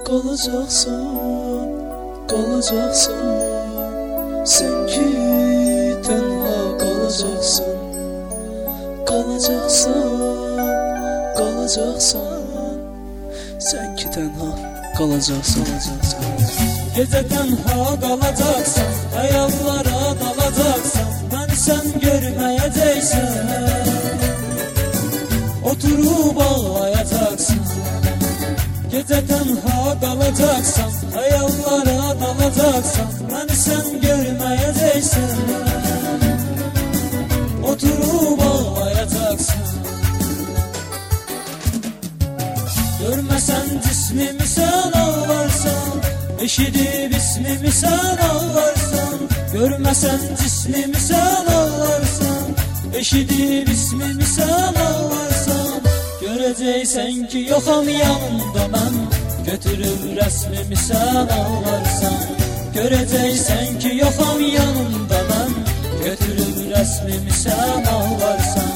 Qalacaqsan, qalacaqsan, sən ki tənha qalacaqsan. Qalacaqsan, qalacaqsan, sən ki tənha qalacaqsan. Gecə tənha qalacaqsan, xəyallara dalacaqsan, məni sən görməyəcəksən. Oturub ağlayacaqsan. Gecə tənha qalacaqsan, xəyallara dalacaqsan, məni sən görməyəcəksən. Oturub ağlayacaqsan. Görməsən cismimi sən ağlarsan, eşidib ismimi sən ağlarsan. Görməsən cismimi sən ağlarsan, eşidib ismimi sən ağlarsan. Görəcəksən ki yoxam yanımda mən, götürüb rəsmimi sən ağlarsan. Görəcəksən ki yoxam yanımda mən, götürüb rəsmimi sən ağlarsan.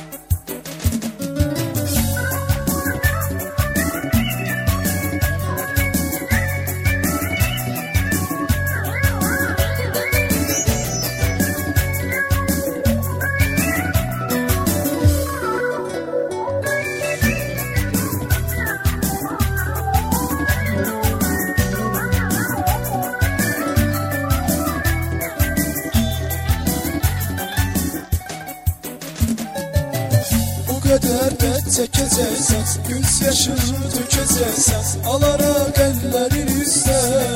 Bu qədər dərd çəkəcəksən, göz yaşını tökəcəksən, alaraq əllərin üstə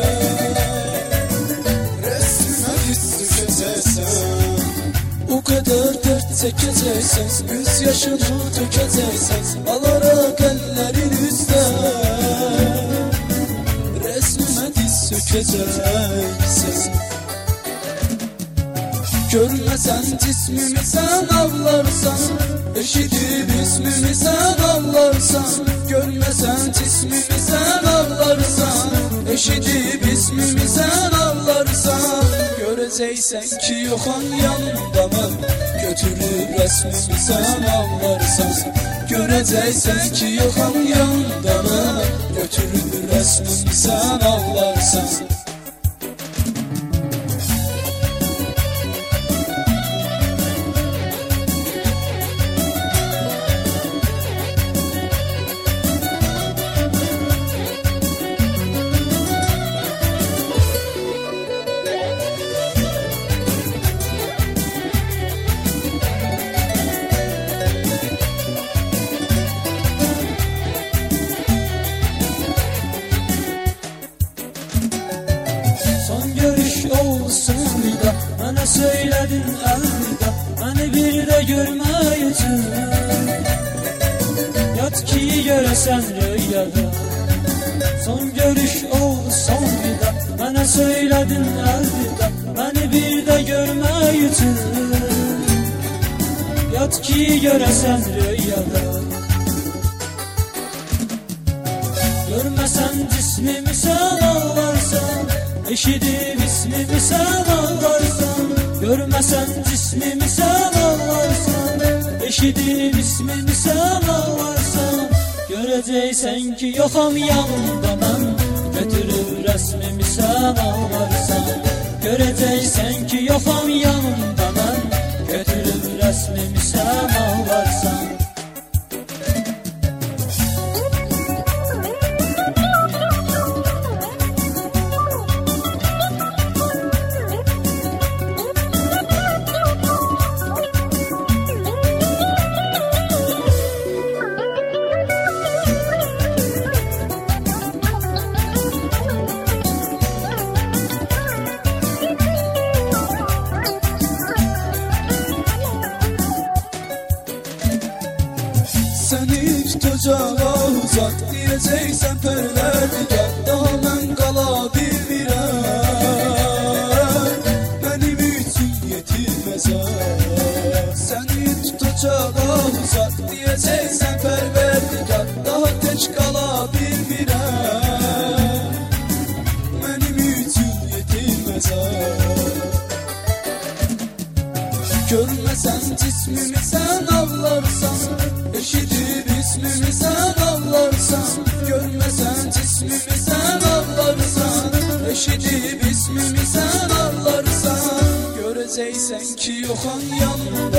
rəsmimə diz çökəcəksən. Bu qədər dərd çəkəcəksən, göz yaşını tökəcəksən, alaraq əllərin üstə rəsmimə diz çökəcəksən. Görməsən cismimi sən ağlarsan, eşidib ismimi sən ağlarsan. Görməsən cismimi sən ağlarsan, eşidib ismimi sən ağlarsan. Görəcəksən ki yoxam yanımda mən, götürüb rəsmimi sən ağlarsan. Görəcəksən ki yoxam yanımda mən, götürüb rəsmimi sən ağlarsan. Olsun bir də, mənə söylədin əlvida, məni bir də görmək üçün. Yat ki görəsən rüyada, son görüş olsun bir də, mənə söylədin əlvida, məni bir də görmək üçün. Yat ki görəsən rüyada. Görməsən cismimi sən ağlarsan, eşidib ismimi sən ağlarsan. Görməsən cismimi sən ağlarsan, eşidib ismimi sən ağlarsan. Görəcəksən ki yoxam yanımda mən, götürüb rəsmimi sən ağlarsan. Görəcəksən ki yoxam yanımda mən, götürüb rəsmimi sən ağlarsan. Səni tutacağa uzat, deyəcəksən pərverdigar, daha mən qala bilmirəm, mənim üçün yetirməzəm. Səni tutacağa uzat, deyəcəksən pərverdigar, daha tək qala bilmirəm, mənim üçün yetirməzəm. Görməsən cismimi sən ağlarsan, eşidib ismimi sən ağlarsan. Görməsən cismimi eşidib ismimi sən ağlarsan, görəcəksən ki yoxam yanımda.